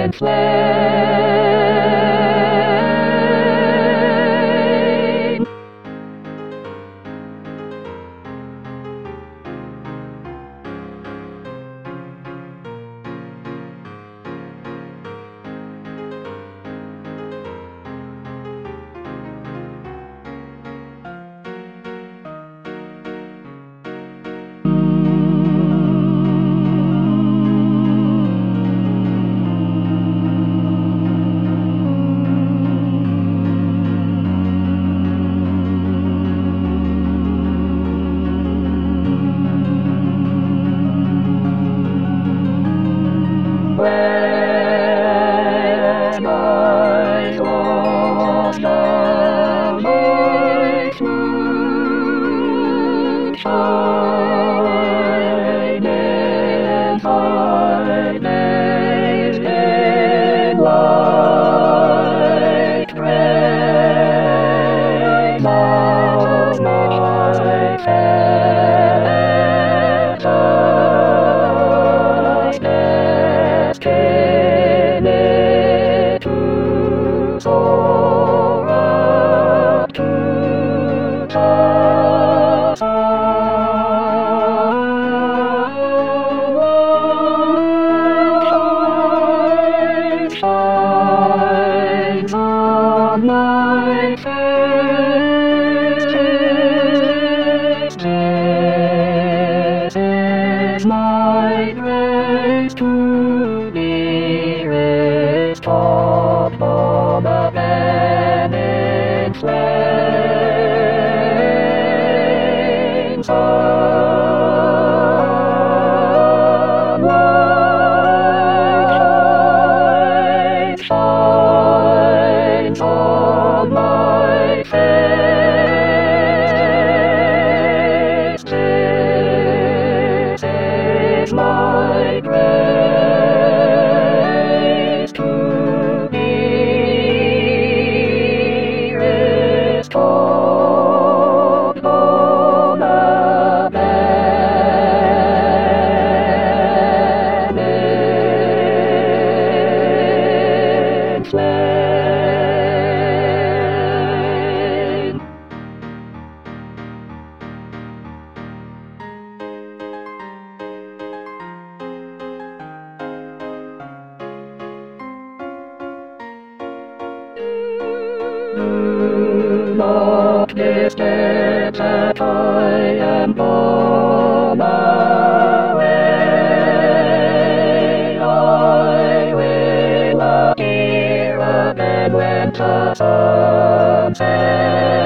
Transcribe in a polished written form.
and slain. When I lost the light to shine in darkness in light rays of my faith. To soar up to the sun shines on my face. This is my grace to top of the bed in flames. Sunlight shines on my face. This is my grace to Not this day that I am gone away. I will appear again when the sun sets.